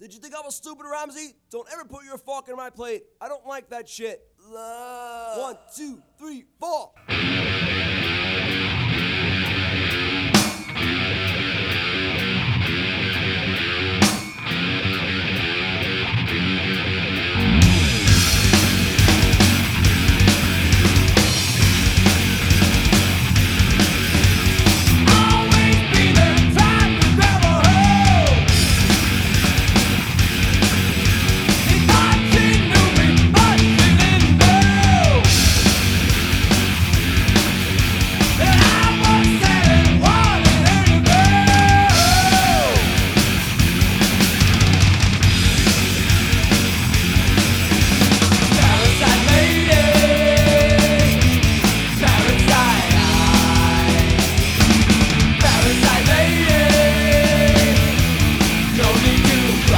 Did you think I was stupid, Ramsey? Don't ever put your fork in my plate. I don't like that shit. 1, 2, 3, 4.